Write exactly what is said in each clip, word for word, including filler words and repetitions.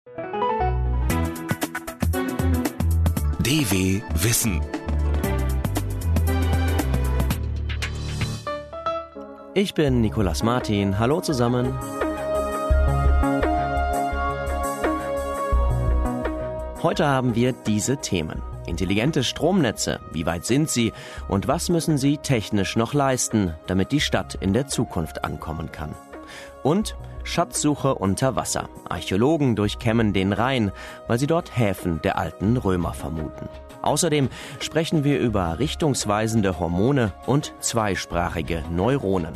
D W Wissen. Ich bin Nicolas Martin. Hallo zusammen. Heute haben wir diese Themen. Intelligente Stromnetze, wie weit sind sie und was müssen sie technisch noch leisten, damit die Stadt in der Zukunft ankommen kann? Und Schatzsuche unter Wasser. Archäologen durchkämmen den Rhein, weil sie dort Häfen der alten Römer vermuten. Außerdem sprechen wir über richtungsweisende Hormone und zweisprachige Neuronen.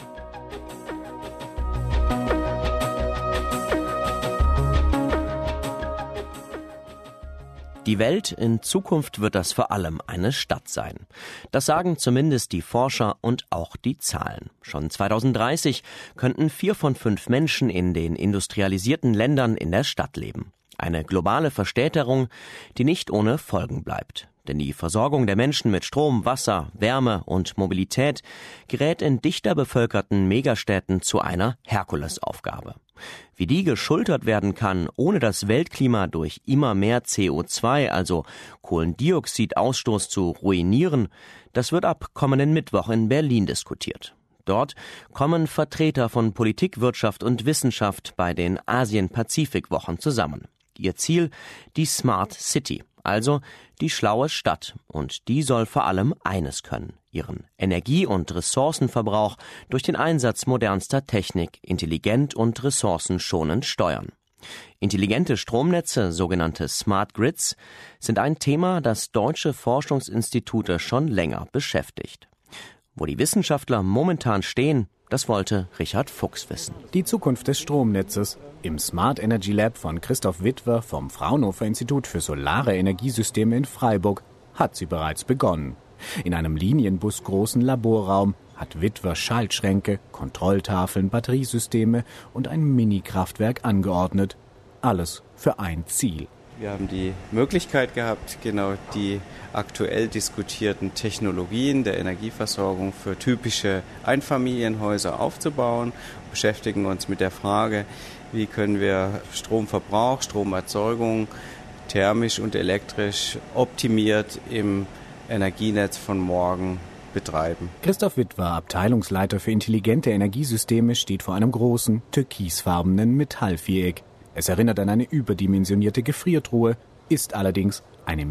Die Welt in Zukunft wird das vor allem eine Stadt sein. Das sagen zumindest die Forscher und auch die Zahlen. Schon zweitausenddreißig könnten vier von fünf Menschen in den industrialisierten Ländern in der Stadt leben. Eine globale Verstädterung, die nicht ohne Folgen bleibt. Denn die Versorgung der Menschen mit Strom, Wasser, Wärme und Mobilität gerät in dichter bevölkerten Megastädten zu einer Herkulesaufgabe. Wie die geschultert werden kann, ohne das Weltklima durch immer mehr C O zwei, also Kohlendioxidausstoß, zu ruinieren, das wird ab kommenden Mittwoch in Berlin diskutiert. Dort kommen Vertreter von Politik, Wirtschaft und Wissenschaft bei den Asien-Pazifik-Wochen zusammen. Ihr Ziel: die Smart City, also die schlaue Stadt. Und die soll vor allem eines können: ihren Energie- und Ressourcenverbrauch durch den Einsatz modernster Technik intelligent und ressourcenschonend steuern. Intelligente Stromnetze, sogenannte Smart Grids, sind ein Thema, das deutsche Forschungsinstitute schon länger beschäftigt. Wo die Wissenschaftler momentan stehen, das wollte Richard Fuchs wissen. Die Zukunft des Stromnetzes. Im Smart Energy Lab von Christoph Witwer vom Fraunhofer Institut für Solare Energiesysteme in Freiburg hat sie bereits begonnen. In einem linienbusgroßen Laborraum hat Witwer Schaltschränke, Kontrolltafeln, Batteriesysteme und ein Mini-Kraftwerk angeordnet. Alles für ein Ziel. Wir haben die Möglichkeit gehabt, genau die aktuell diskutierten Technologien der Energieversorgung für typische Einfamilienhäuser aufzubauen, beschäftigen uns mit der Frage, wie können wir Stromverbrauch, Stromerzeugung thermisch und elektrisch optimiert im Energienetz von morgen betreiben. Christoph Witwer, Abteilungsleiter für intelligente Energiesysteme, steht vor einem großen, türkisfarbenen Metallviereck. Es erinnert an eine überdimensionierte Gefriertruhe, ist allerdings eine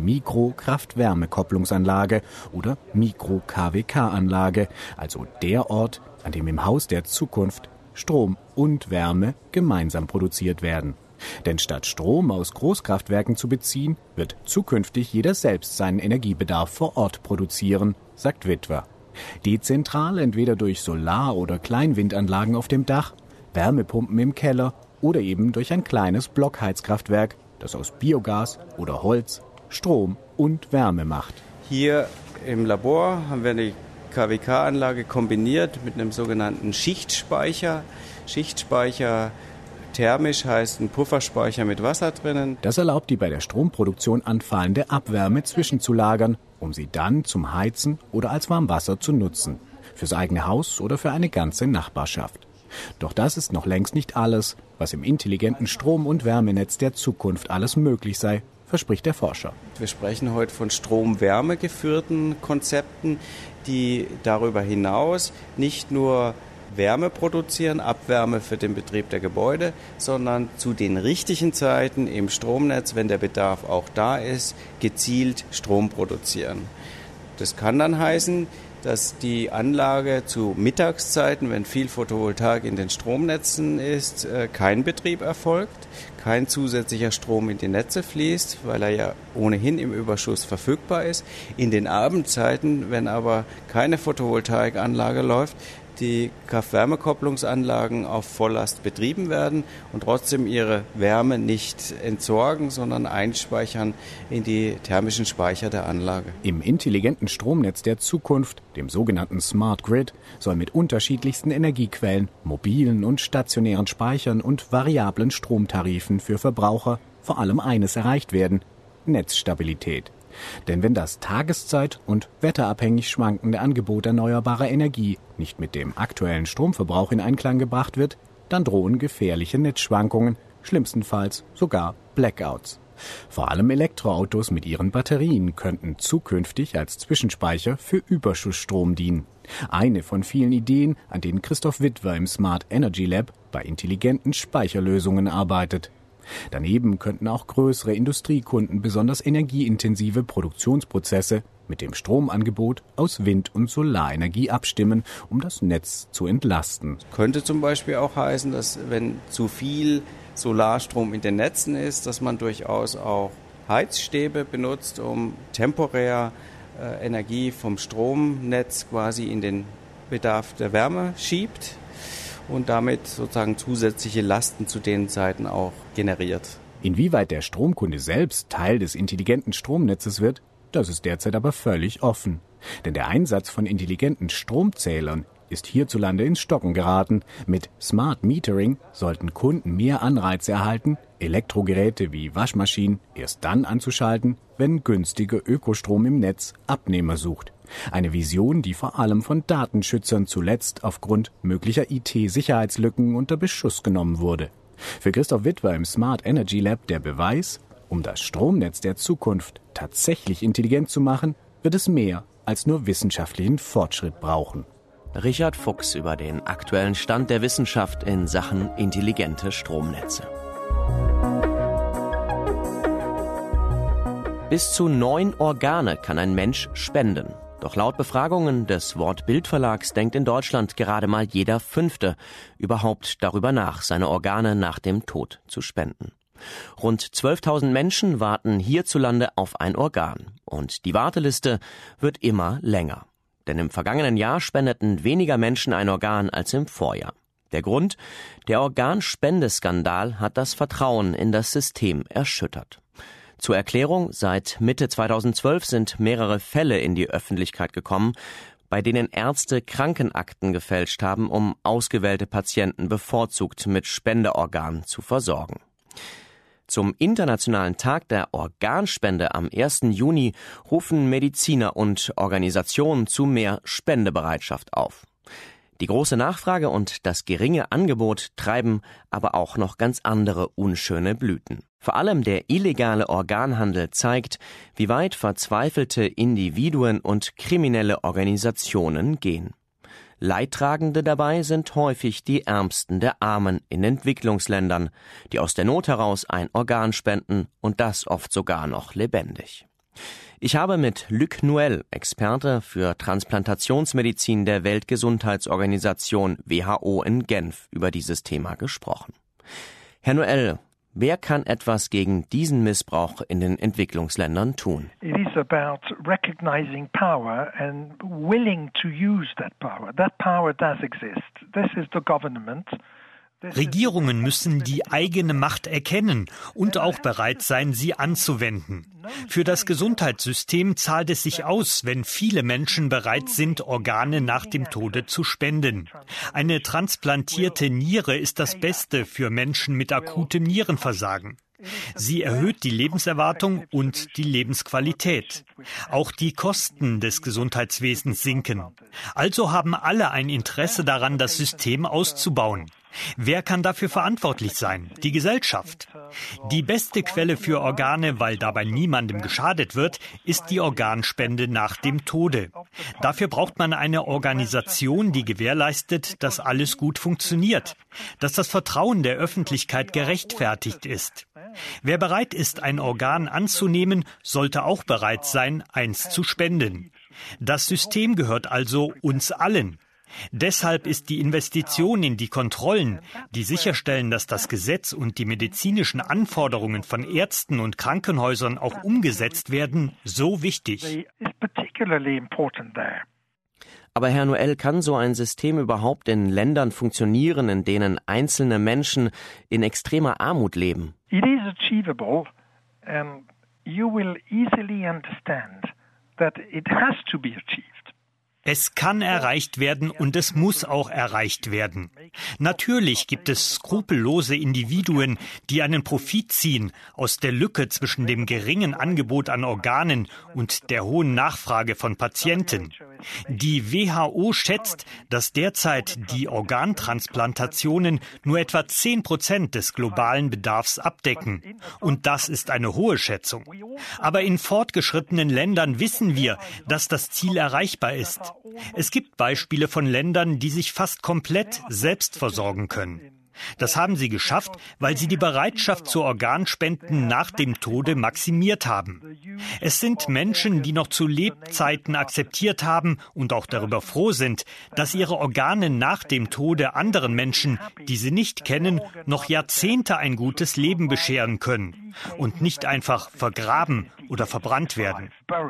Mikro-Kraft-Wärme-Kopplungsanlage oder Mikro-K W K-Anlage, also der Ort, an dem im Haus der Zukunft Strom und Wärme gemeinsam produziert werden. Denn statt Strom aus Großkraftwerken zu beziehen, wird zukünftig jeder selbst seinen Energiebedarf vor Ort produzieren, sagt Witwer. Dezentral, entweder durch Solar- oder Kleinwindanlagen auf dem Dach, Wärmepumpen im Keller oder eben durch ein kleines Blockheizkraftwerk, das aus Biogas oder Holz Strom und Wärme macht. Hier im Labor haben wir eine K W K-Anlage kombiniert mit einem sogenannten Schichtspeicher. Schichtspeicher thermisch heißt ein Pufferspeicher mit Wasser drinnen. Das erlaubt die bei der Stromproduktion anfallende Abwärme zwischenzulagern, um sie dann zum Heizen oder als Warmwasser zu nutzen. Fürs eigene Haus oder für eine ganze Nachbarschaft. Doch das ist noch längst nicht alles, was im intelligenten Strom- und Wärmenetz der Zukunft alles möglich sei, verspricht der Forscher. Wir sprechen heute von Strom-Wärme geführten Konzepten, die darüber hinaus nicht nur Wärme produzieren, Abwärme für den Betrieb der Gebäude, sondern zu den richtigen Zeiten im Stromnetz, wenn der Bedarf auch da ist, gezielt Strom produzieren. Das kann dann heißen, dass die Anlage zu Mittagszeiten, wenn viel Photovoltaik in den Stromnetzen ist, kein Betrieb erfolgt, kein zusätzlicher Strom in die Netze fließt, weil er ja ohnehin im Überschuss verfügbar ist. In den Abendzeiten, wenn aber keine Photovoltaikanlage läuft, die Kraft-Wärme-Kopplungsanlagen auf Volllast betrieben werden und trotzdem ihre Wärme nicht entsorgen, sondern einspeichern in die thermischen Speicher der Anlage. Im intelligenten Stromnetz der Zukunft, dem sogenannten Smart Grid, soll mit unterschiedlichsten Energiequellen, mobilen und stationären Speichern und variablen Stromtarifen für Verbraucher vor allem eines erreicht werden: Netzstabilität. Denn wenn das tageszeit- und wetterabhängig schwankende Angebot erneuerbarer Energie nicht mit dem aktuellen Stromverbrauch in Einklang gebracht wird, dann drohen gefährliche Netzschwankungen, schlimmstenfalls sogar Blackouts. Vor allem Elektroautos mit ihren Batterien könnten zukünftig als Zwischenspeicher für Überschussstrom dienen. Eine von vielen Ideen, an denen Christoph Wittwer im Smart Energy Lab bei intelligenten Speicherlösungen arbeitet. Daneben könnten auch größere Industriekunden besonders energieintensive Produktionsprozesse mit dem Stromangebot aus Wind- und Solarenergie abstimmen, um das Netz zu entlasten. Könnte zum Beispiel auch heißen, dass wenn zu viel Solarstrom in den Netzen ist, dass man durchaus auch Heizstäbe benutzt, um temporär äh, Energie vom Stromnetz quasi in den Bedarf der Wärme schiebt und damit sozusagen zusätzliche Lasten zu den Zeiten auch generiert. Inwieweit der Stromkunde selbst Teil des intelligenten Stromnetzes wird, das ist derzeit aber völlig offen. Denn der Einsatz von intelligenten Stromzählern ist hierzulande ins Stocken geraten. Mit Smart Metering sollten Kunden mehr Anreize erhalten, Elektrogeräte wie Waschmaschinen erst dann anzuschalten, wenn günstiger Ökostrom im Netz Abnehmer sucht. Eine Vision, die vor allem von Datenschützern zuletzt aufgrund möglicher I T-Sicherheitslücken unter Beschuss genommen wurde. Für Christoph Wittwer im Smart Energy Lab der Beweis: Um das Stromnetz der Zukunft tatsächlich intelligent zu machen, wird es mehr als nur wissenschaftlichen Fortschritt brauchen. Richard Fuchs über den aktuellen Stand der Wissenschaft in Sachen intelligente Stromnetze. Bis zu neun Organe kann ein Mensch spenden. Doch laut Befragungen des Wort-Bild-Verlags denkt in Deutschland gerade mal jeder Fünfte überhaupt darüber nach, seine Organe nach dem Tod zu spenden. Rund zwölftausend Menschen warten hierzulande auf ein Organ. Und die Warteliste wird immer länger. Denn im vergangenen Jahr spendeten weniger Menschen ein Organ als im Vorjahr. Der Grund? Der Organspendeskandal hat das Vertrauen in das System erschüttert. Zur Erklärung: Seit Mitte zweitausendzwölf sind mehrere Fälle in die Öffentlichkeit gekommen, bei denen Ärzte Krankenakten gefälscht haben, um ausgewählte Patienten bevorzugt mit Spenderorganen zu versorgen. Zum Internationalen Tag der Organspende am ersten Juni rufen Mediziner und Organisationen zu mehr Spendebereitschaft auf. Die große Nachfrage und das geringe Angebot treiben aber auch noch ganz andere unschöne Blüten. Vor allem der illegale Organhandel zeigt, wie weit verzweifelte Individuen und kriminelle Organisationen gehen. Leidtragende dabei sind häufig die Ärmsten der Armen in Entwicklungsländern, die aus der Not heraus ein Organ spenden und das oft sogar noch lebendig. Ich habe mit Luc Nouel, Experte für Transplantationsmedizin der Weltgesundheitsorganisation W H O in Genf, über dieses Thema gesprochen. Herr Nouel, wer kann etwas gegen diesen Missbrauch in den Entwicklungsländern tun? It is about recognizing power and willing to use that power. That power does exist. This is the government. Regierungen müssen die eigene Macht erkennen und auch bereit sein, sie anzuwenden. Für das Gesundheitssystem zahlt es sich aus, wenn viele Menschen bereit sind, Organe nach dem Tode zu spenden. Eine transplantierte Niere ist das Beste für Menschen mit akutem Nierenversagen. Sie erhöht die Lebenserwartung und die Lebensqualität. Auch die Kosten des Gesundheitswesens sinken. Also haben alle ein Interesse daran, das System auszubauen. Wer kann dafür verantwortlich sein? Die Gesellschaft. Die beste Quelle für Organe, weil dabei niemandem geschadet wird, ist die Organspende nach dem Tode. Dafür braucht man eine Organisation, die gewährleistet, dass alles gut funktioniert, dass das Vertrauen der Öffentlichkeit gerechtfertigt ist. Wer bereit ist, ein Organ anzunehmen, sollte auch bereit sein, eins zu spenden. Das System gehört also uns allen. Deshalb ist die Investition in die Kontrollen, die sicherstellen, dass das Gesetz und die medizinischen Anforderungen von Ärzten und Krankenhäusern auch umgesetzt werden, so wichtig. Aber Herr Nouel, kann so ein System überhaupt in Ländern funktionieren, in denen einzelne Menschen in extremer Armut leben? It is achievable. Um, you will easily understand that it has to be achieved. Es kann erreicht werden und es muss auch erreicht werden. Natürlich gibt es skrupellose Individuen, die einen Profit ziehen aus der Lücke zwischen dem geringen Angebot an Organen und der hohen Nachfrage von Patienten. Die W H O schätzt, dass derzeit die Organtransplantationen nur etwa zehn Prozent des globalen Bedarfs abdecken. Und das ist eine hohe Schätzung. Aber in fortgeschrittenen Ländern wissen wir, dass das Ziel erreichbar ist. Es gibt Beispiele von Ländern, die sich fast komplett selbst versorgen können. Das haben sie geschafft, weil sie die Bereitschaft zu Organspenden nach dem Tode maximiert haben. Es sind Menschen, die noch zu Lebzeiten akzeptiert haben und auch darüber froh sind, dass ihre Organe nach dem Tode anderen Menschen, die sie nicht kennen, noch Jahrzehnte ein gutes Leben bescheren können und nicht einfach vergraben oder verbrannt werden.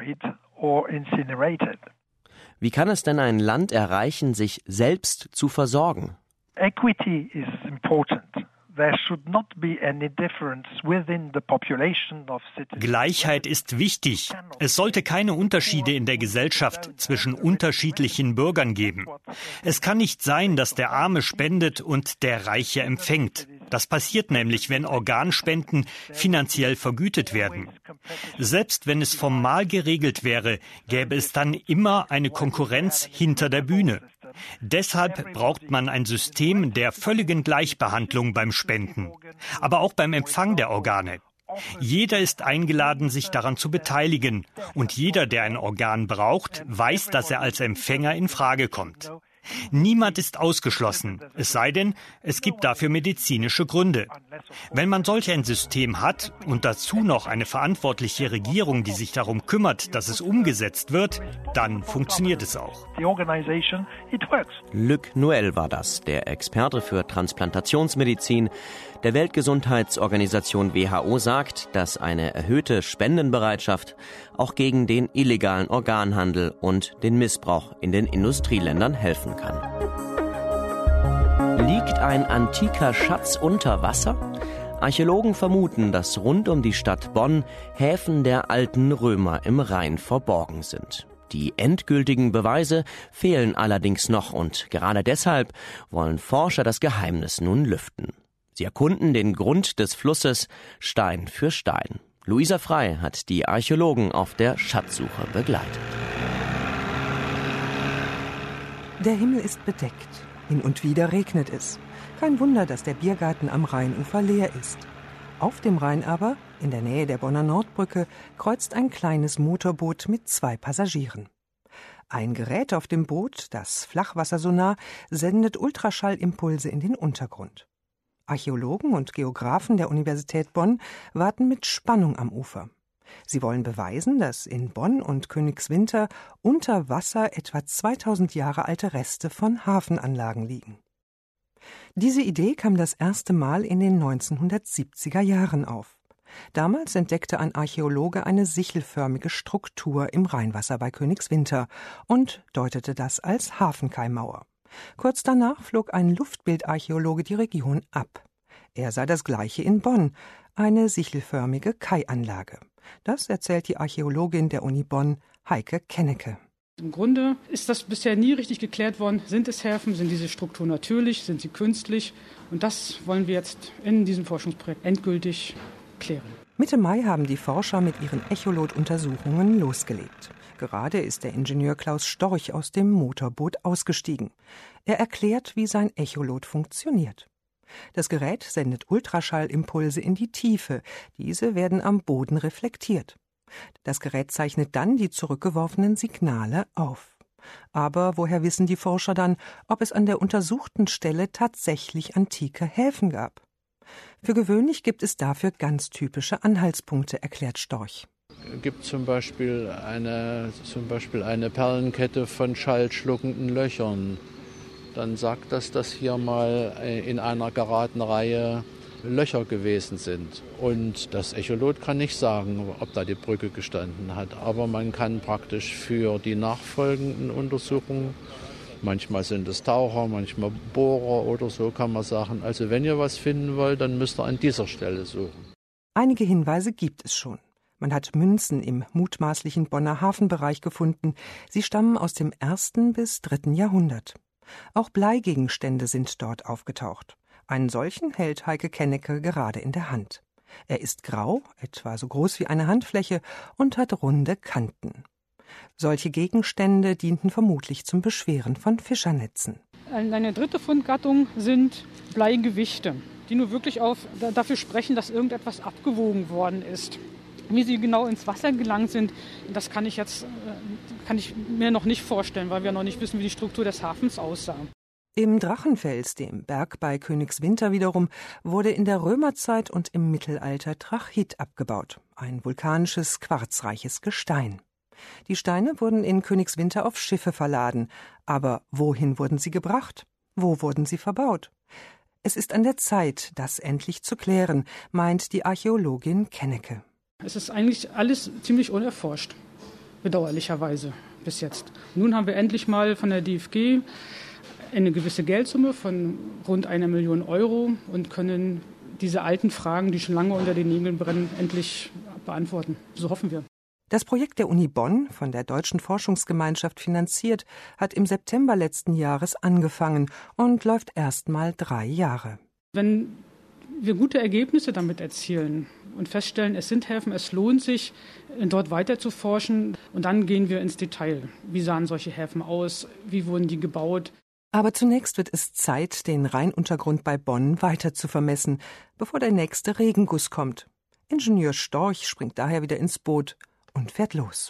Wie kann es denn ein Land erreichen, sich selbst zu versorgen? Equity is important. There should not be any difference within the population of citizens. Gleichheit ist wichtig. Es sollte keine Unterschiede in der Gesellschaft zwischen unterschiedlichen Bürgern geben. Es kann nicht sein, dass der Arme spendet und der Reiche empfängt. Das passiert nämlich, wenn Organspenden finanziell vergütet werden. Selbst wenn es formal geregelt wäre, gäbe es dann immer eine Konkurrenz hinter der Bühne. Deshalb braucht man ein System der völligen Gleichbehandlung beim Spenden, aber auch beim Empfang der Organe. Jeder ist eingeladen, sich daran zu beteiligen, und jeder, der ein Organ braucht, weiß, dass er als Empfänger in Frage kommt. Niemand ist ausgeschlossen, es sei denn, es gibt dafür medizinische Gründe. Wenn man solch ein System hat und dazu noch eine verantwortliche Regierung, die sich darum kümmert, dass es umgesetzt wird, dann funktioniert es auch. Luc Noël war das, der Experte für Transplantationsmedizin. Der Weltgesundheitsorganisation W H O sagt, dass eine erhöhte Spendenbereitschaft auch gegen den illegalen Organhandel und den Missbrauch in den Industrieländern helfen kann. Liegt ein antiker Schatz unter Wasser? Archäologen vermuten, dass rund um die Stadt Bonn Häfen der alten Römer im Rhein verborgen sind. Die endgültigen Beweise fehlen allerdings noch und gerade deshalb wollen Forscher das Geheimnis nun lüften. Sie erkunden den Grund des Flusses Stein für Stein. Luisa Frey hat die Archäologen auf der Schatzsuche begleitet. Der Himmel ist bedeckt. Hin und wieder regnet es. Kein Wunder, dass der Biergarten am Rheinufer leer ist. Auf dem Rhein aber, in der Nähe der Bonner Nordbrücke, kreuzt ein kleines Motorboot mit zwei Passagieren. Ein Gerät auf dem Boot, das Flachwassersonar, sendet Ultraschallimpulse in den Untergrund. Archäologen und Geographen der Universität Bonn warten mit Spannung am Ufer. Sie wollen beweisen, dass in Bonn und Königswinter unter Wasser etwa zweitausend Jahre alte Reste von Hafenanlagen liegen. Diese Idee kam das erste Mal in den neunzehnhundertsiebziger Jahren auf. Damals entdeckte ein Archäologe eine sichelförmige Struktur im Rheinwasser bei Königswinter und deutete das als Hafenkaimmauer. Kurz danach flog ein Luftbildarchäologe die Region ab. Er sah das Gleiche in Bonn, eine sichelförmige Kaianlage. Das erzählt die Archäologin der Uni Bonn, Heike Kennecke. Im Grunde ist das bisher nie richtig geklärt worden. Sind es Häfen? Sind diese Strukturen natürlich? Sind sie künstlich? Und das wollen wir jetzt in diesem Forschungsprojekt endgültig klären. Mitte Mai haben die Forscher mit ihren Echolot-Untersuchungen losgelegt. Gerade ist der Ingenieur Klaus Storch aus dem Motorboot ausgestiegen. Er erklärt, wie sein Echolot funktioniert. Das Gerät sendet Ultraschallimpulse in die Tiefe. Diese werden am Boden reflektiert. Das Gerät zeichnet dann die zurückgeworfenen Signale auf. Aber woher wissen die Forscher dann, ob es an der untersuchten Stelle tatsächlich antike Häfen gab? Für gewöhnlich gibt es dafür ganz typische Anhaltspunkte, erklärt Storch. Es gibt zum Beispiel eine, zum Beispiel eine Perlenkette von schallschluckenden Löchern. Dann sagt das, dass hier mal in einer geraden Reihe Löcher gewesen sind. Und das Echolot kann nicht sagen, ob da die Brücke gestanden hat. Aber man kann praktisch für die nachfolgenden Untersuchungen, manchmal sind es Taucher, manchmal Bohrer oder so, kann man sagen, also wenn ihr was finden wollt, dann müsst ihr an dieser Stelle suchen. Einige Hinweise gibt es schon. Man hat Münzen im mutmaßlichen Bonner Hafenbereich gefunden. Sie stammen aus dem ersten bis dritten Jahrhundert. Auch Bleigegenstände sind dort aufgetaucht. Einen solchen hält Heike Kennecke gerade in der Hand. Er ist grau, etwa so groß wie eine Handfläche und hat runde Kanten. Solche Gegenstände dienten vermutlich zum Beschweren von Fischernetzen. Eine dritte Fundgattung sind Bleigewichte, die nur wirklich auf, dafür sprechen, dass irgendetwas abgewogen worden ist. Wie sie genau ins Wasser gelangt sind, das kann ich jetzt kann ich mir noch nicht vorstellen, weil wir noch nicht wissen, wie die Struktur des Hafens aussah. Im Drachenfels, dem Berg bei Königswinter wiederum, wurde in der Römerzeit und im Mittelalter Trachyt abgebaut, ein vulkanisches, quarzreiches Gestein. Die Steine wurden in Königswinter auf Schiffe verladen. Aber wohin wurden sie gebracht? Wo wurden sie verbaut? Es ist an der Zeit, das endlich zu klären, meint die Archäologin Kennecke. Es ist eigentlich alles ziemlich unerforscht, bedauerlicherweise bis jetzt. Nun haben wir endlich mal von der D F G eine gewisse Geldsumme von rund einer Million Euro und können diese alten Fragen, die schon lange unter den Nägeln brennen, endlich beantworten. So hoffen wir. Das Projekt der Uni Bonn, von der Deutschen Forschungsgemeinschaft finanziert, hat im September letzten Jahres angefangen und läuft erst mal drei Jahre. Wenn wir gute Ergebnisse damit erzielen und feststellen, es sind Häfen, es lohnt sich, dort weiter zu forschen, und dann gehen wir ins Detail. Wie sahen solche Häfen aus? Wie wurden die gebaut? Aber zunächst wird es Zeit, den Rheinuntergrund bei Bonn weiter zu vermessen, bevor der nächste Regenguss kommt. Ingenieur Storch springt daher wieder ins Boot und fährt los.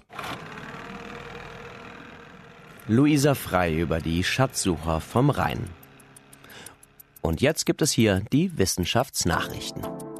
Luisa Frey über die Schatzsucher vom Rhein. Und jetzt gibt es hier die Wissenschaftsnachrichten.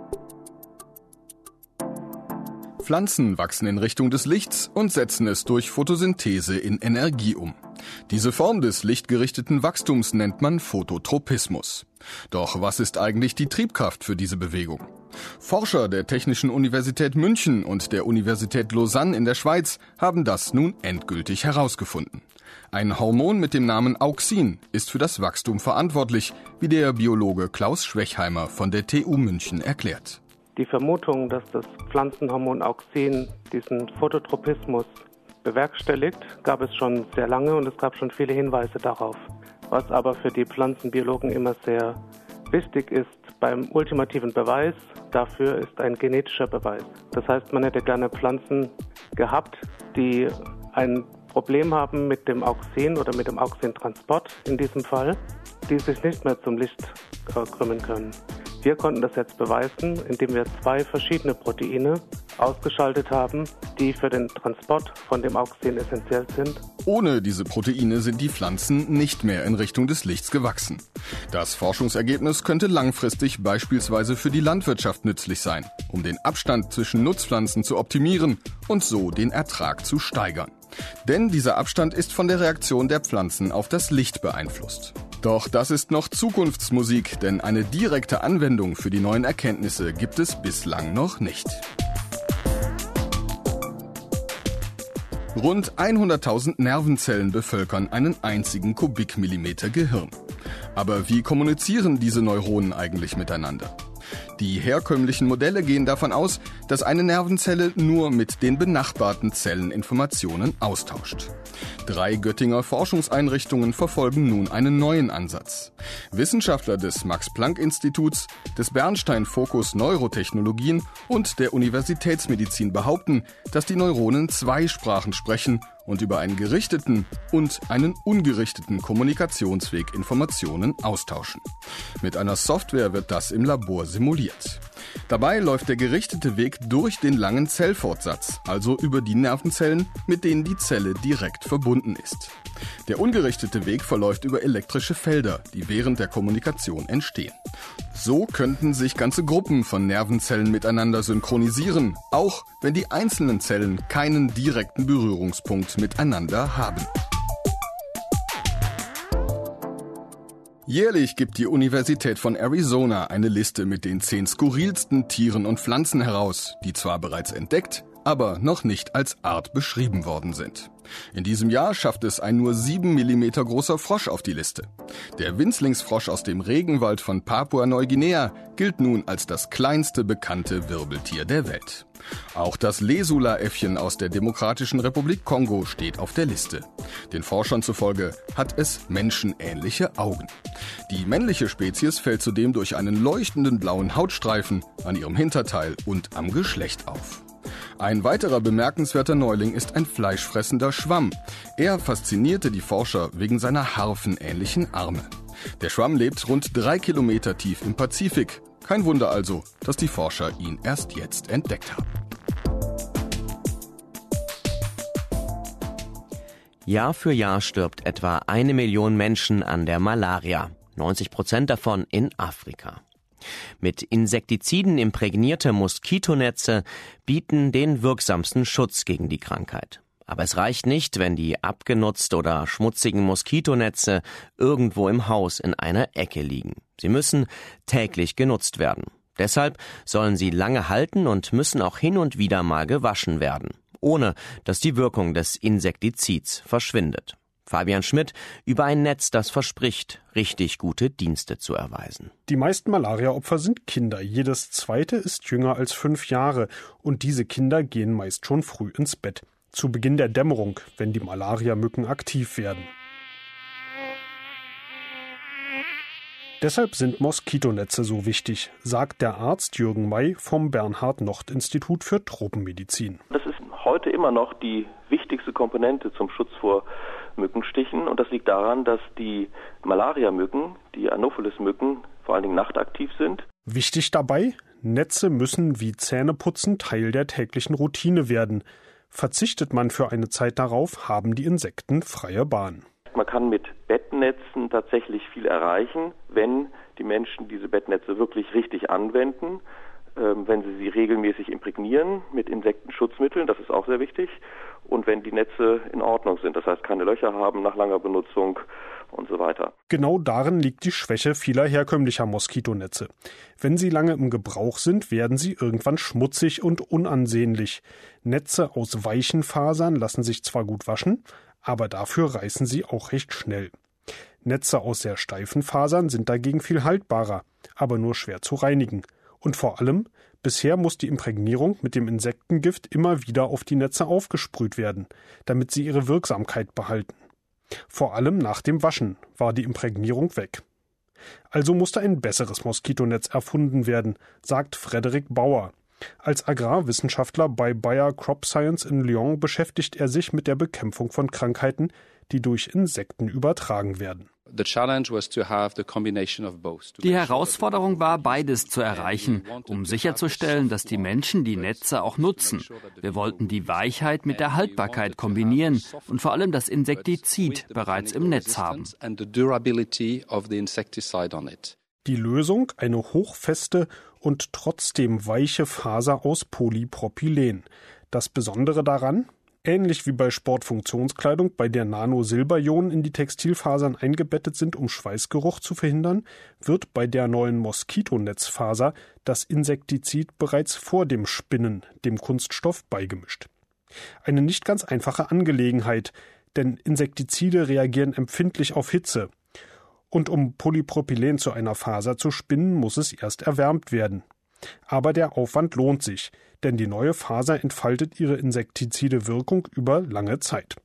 Pflanzen wachsen in Richtung des Lichts und setzen es durch Photosynthese in Energie um. Diese Form des lichtgerichteten Wachstums nennt man Phototropismus. Doch was ist eigentlich die Triebkraft für diese Bewegung? Forscher der Technischen Universität München und der Universität Lausanne in der Schweiz haben das nun endgültig herausgefunden. Ein Hormon mit dem Namen Auxin ist für das Wachstum verantwortlich, wie der Biologe Klaus Schwechheimer von der T U München erklärt. Die Vermutung, dass das Pflanzenhormon Auxin diesen Phototropismus bewerkstelligt, gab es schon sehr lange und es gab schon viele Hinweise darauf. Was aber für die Pflanzenbiologen immer sehr wichtig ist beim ultimativen Beweis, dafür ist ein genetischer Beweis. Das heißt, man hätte gerne Pflanzen gehabt, die ein Problem haben mit dem Auxin oder mit dem Auxintransport in diesem Fall, die sich nicht mehr zum Licht äh, krümmen können. Wir konnten das jetzt beweisen, indem wir zwei verschiedene Proteine ausgeschaltet haben, die für den Transport von dem Auxin essentiell sind. Ohne diese Proteine sind die Pflanzen nicht mehr in Richtung des Lichts gewachsen. Das Forschungsergebnis könnte langfristig beispielsweise für die Landwirtschaft nützlich sein, um den Abstand zwischen Nutzpflanzen zu optimieren und so den Ertrag zu steigern. Denn dieser Abstand ist von der Reaktion der Pflanzen auf das Licht beeinflusst. Doch das ist noch Zukunftsmusik, denn eine direkte Anwendung für die neuen Erkenntnisse gibt es bislang noch nicht. Rund hunderttausend Nervenzellen bevölkern einen einzigen Kubikmillimeter Gehirn. Aber wie kommunizieren diese Neuronen eigentlich miteinander? Die herkömmlichen Modelle gehen davon aus, dass eine Nervenzelle nur mit den benachbarten Zellen Informationen austauscht. Drei Göttinger Forschungseinrichtungen verfolgen nun einen neuen Ansatz. Wissenschaftler des Max-Planck-Instituts, des Bernstein Focus Neurotechnologien und der Universitätsmedizin behaupten, dass die Neuronen zwei Sprachen sprechen und über einen gerichteten und einen ungerichteten Kommunikationsweg Informationen austauschen. Mit einer Software wird das im Labor simuliert. Dabei läuft der gerichtete Weg durch den langen Zellfortsatz, also über die Nervenzellen, mit denen die Zelle direkt verbunden ist. Der ungerichtete Weg verläuft über elektrische Felder, die während der Kommunikation entstehen. So könnten sich ganze Gruppen von Nervenzellen miteinander synchronisieren, auch wenn die einzelnen Zellen keinen direkten Berührungspunkt miteinander haben. Jährlich gibt die Universität von Arizona eine Liste mit den zehn skurrilsten Tieren und Pflanzen heraus, die zwar bereits entdeckt, aber noch nicht als Art beschrieben worden sind. In diesem Jahr schafft es ein nur sieben Millimeter großer Frosch auf die Liste. Der Winzlingsfrosch aus dem Regenwald von Papua-Neuguinea gilt nun als das kleinste bekannte Wirbeltier der Welt. Auch das Lesula-Äffchen aus der Demokratischen Republik Kongo steht auf der Liste. Den Forschern zufolge hat es menschenähnliche Augen. Die männliche Spezies fällt zudem durch einen leuchtenden blauen Hautstreifen an ihrem Hinterteil und am Geschlecht auf. Ein weiterer bemerkenswerter Neuling ist ein fleischfressender Schwamm. Er faszinierte die Forscher wegen seiner harfenähnlichen Arme. Der Schwamm lebt rund drei Kilometer tief im Pazifik. Kein Wunder also, dass die Forscher ihn erst jetzt entdeckt haben. Jahr für Jahr stirbt etwa eine Million Menschen an der Malaria. neunzig Prozent davon in Afrika. Mit Insektiziden imprägnierte Moskitonetze bieten den wirksamsten Schutz gegen die Krankheit. Aber es reicht nicht, wenn die abgenutzt oder schmutzigen Moskitonetze irgendwo im Haus in einer Ecke liegen. Sie müssen täglich genutzt werden. Deshalb sollen sie lange halten und müssen auch hin und wieder mal gewaschen werden, ohne dass die Wirkung des Insektizids verschwindet. Fabian Schmidt über ein Netz, das verspricht, richtig gute Dienste zu erweisen. Die meisten Malariaopfer sind Kinder. Jedes zweite ist jünger als fünf Jahre. Und diese Kinder gehen meist schon früh ins Bett. Zu Beginn der Dämmerung, wenn die Malariamücken aktiv werden. Deshalb sind Moskitonetze so wichtig, sagt der Arzt Jürgen May vom Bernhard-Nocht-Institut für Tropenmedizin. Das ist heute immer noch die wichtigste Komponente zum Schutz vor Mückenstichen. Und das liegt daran, dass die Malariamücken, die Anopheles-Mücken, vor allen Dingen nachtaktiv sind. Wichtig dabei, Netze müssen wie Zähneputzen Teil der täglichen Routine werden. Verzichtet man für eine Zeit darauf, haben die Insekten freie Bahn. Man kann mit Bettnetzen tatsächlich viel erreichen, wenn die Menschen diese Bettnetze wirklich richtig anwenden, ähm, wenn sie sie regelmäßig imprägnieren mit Insektenschutzmitteln, das ist auch sehr wichtig, und wenn die Netze in Ordnung sind, das heißt keine Löcher haben nach langer Benutzung und so weiter. Genau darin liegt die Schwäche vieler herkömmlicher Moskitonetze. Wenn sie lange im Gebrauch sind, werden sie irgendwann schmutzig und unansehnlich. Netze aus weichen Fasern lassen sich zwar gut waschen, aber dafür reißen sie auch recht schnell. Netze aus sehr steifen Fasern sind dagegen viel haltbarer, aber nur schwer zu reinigen. Und vor allem, bisher muss die Imprägnierung mit dem Insektengift immer wieder auf die Netze aufgesprüht werden, damit sie ihre Wirksamkeit behalten. Vor allem nach dem Waschen war die Imprägnierung weg. Also musste ein besseres Moskitonetz erfunden werden, sagt Frederik Bauer. Als Agrarwissenschaftler bei Bayer Crop Science in Lyon beschäftigt er sich mit der Bekämpfung von Krankheiten, die durch Insekten übertragen werden. Die Herausforderung war, beides zu erreichen, um sicherzustellen, dass die Menschen die Netze auch nutzen. Wir wollten die Weichheit mit der Haltbarkeit kombinieren und vor allem das Insektizid bereits im Netz haben. Die Lösung, eine hochfeste und trotzdem weiche Faser aus Polypropylen. Das Besondere daran? Ähnlich wie bei Sportfunktionskleidung, bei der Nanosilberionen in die Textilfasern eingebettet sind, um Schweißgeruch zu verhindern, wird bei der neuen Moskitonetzfaser das Insektizid bereits vor dem Spinnen, dem Kunststoff, beigemischt. Eine nicht ganz einfache Angelegenheit, denn Insektizide reagieren empfindlich auf Hitze. Und um Polypropylen zu einer Faser zu spinnen, muss es erst erwärmt werden. Aber der Aufwand lohnt sich, denn die neue Faser entfaltet ihre insektizide Wirkung über lange Zeit.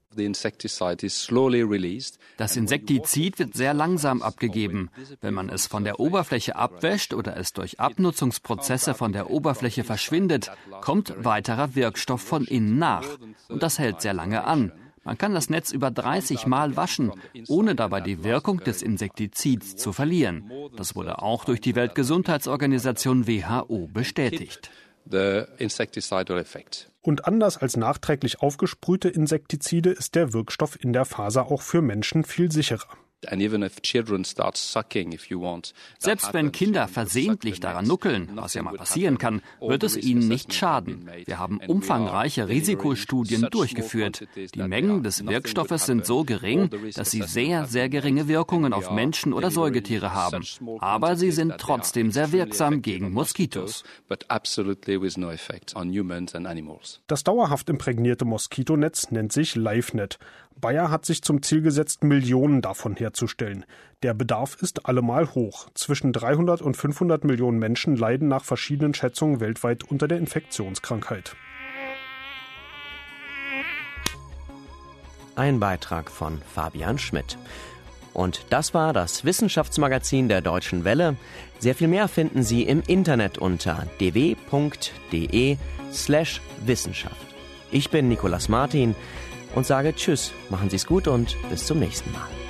Das Insektizid wird sehr langsam abgegeben. Wenn man es von der Oberfläche abwäscht oder es durch Abnutzungsprozesse von der Oberfläche verschwindet, kommt weiterer Wirkstoff von innen nach. Und das hält sehr lange an. Man kann das Netz über dreißig Mal waschen, ohne dabei die Wirkung des Insektizids zu verlieren. Das wurde auch durch die Weltgesundheitsorganisation W H O bestätigt. Und anders als nachträglich aufgesprühte Insektizide ist der Wirkstoff in der Faser auch für Menschen viel sicherer. Selbst wenn Kinder versehentlich daran nuckeln, was ja mal passieren kann, wird es ihnen nicht schaden. Wir haben umfangreiche Risikostudien durchgeführt. Die Mengen des Wirkstoffes sind so gering, dass sie sehr, sehr geringe Wirkungen auf Menschen oder Säugetiere haben. Aber sie sind trotzdem sehr wirksam gegen Moskitos. Das dauerhaft imprägnierte Moskitonetz nennt sich LiveNet. Bayer hat sich zum Ziel gesetzt, Millionen davon herzustellen. Der Bedarf ist allemal hoch. Zwischen dreihundert und fünfhundert Millionen Menschen leiden nach verschiedenen Schätzungen weltweit unter der Infektionskrankheit. Ein Beitrag von Fabian Schmidt. Und das war das Wissenschaftsmagazin der Deutschen Welle. Sehr viel mehr finden Sie im Internet unter d w punkt d e slash Wissenschaft. Ich bin Nicolas Martin und sage Tschüss, machen Sie es gut und bis zum nächsten Mal.